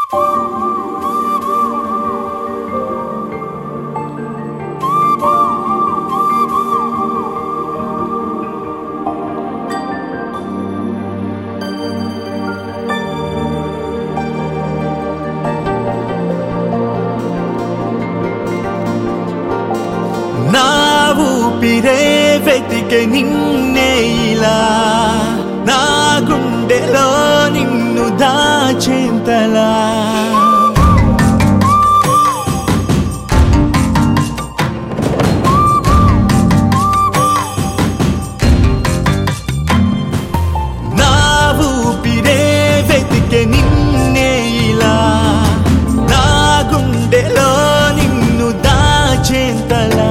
నా ఊపిరే వెతికే నిన్నే ఇలా, నా గుండెలో నిన్ను దాచేంతలా. నా ఊపిరే వెతికే నిన్నే ఇలా, నా గుండెలో నిన్ను దాచేంతలా.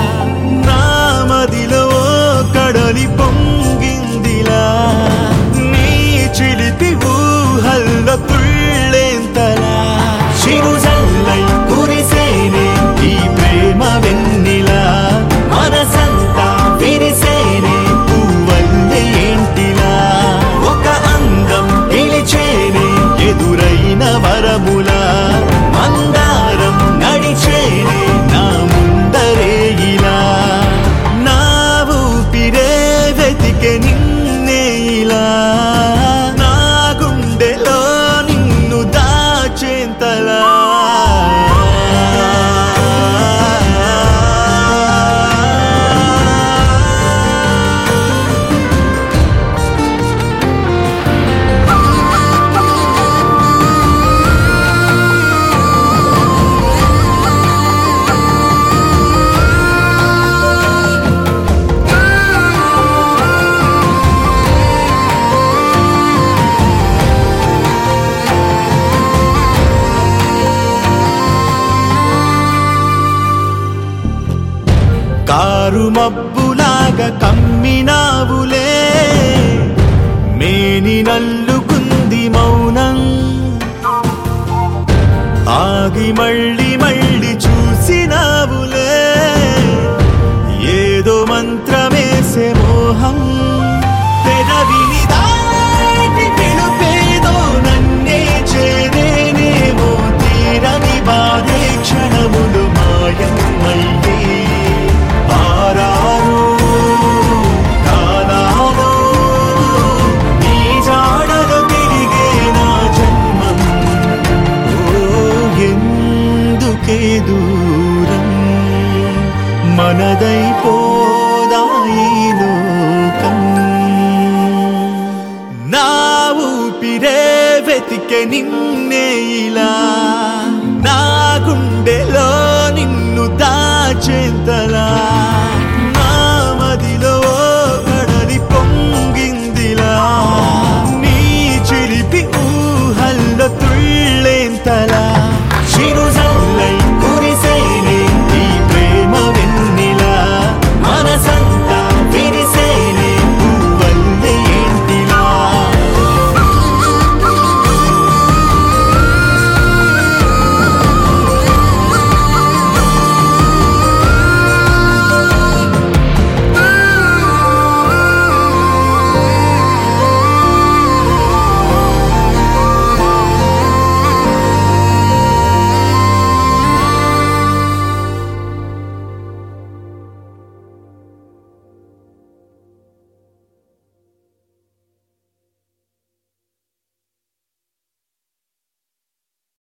కడలి పొంగిందిలా, నీ చిలిపి ఊహల్లో తుళ్ళేంతలా. చిరుజల్లై కురిసేనే ఈ ప్రేమ వెన్నెలా, మనసంతా విరిసేనే పువ్వల్లే ఏంటిలా. ఒక అందం పిలిచేనే ఎదురైన వరములా, మందారం నడిచేనే నా ముందరే ఇలా. నిన్నే ఇలా, నా గుండెలో నిన్ను దాచేంతలా. కారు మబ్బులాగా కమ్మినావులే, మేని నల్లుకుంది మౌనం. ఆగి మళ్ళీ మళ్ళీ చూసినావులే, ఏదో మంత్రమేసే మోహం. పెదవిని దాటి పిలుపేదో నన్నే చేరేనేమో, తీరని బాధే క్షణములు మాయం మళ్ళీ. దూరం మనదైపోదాయి లోకం. నా ఊపిరే వెతికే నిన్నే ఇలా, నా గుండెలో నిన్ను దాచేంతలా.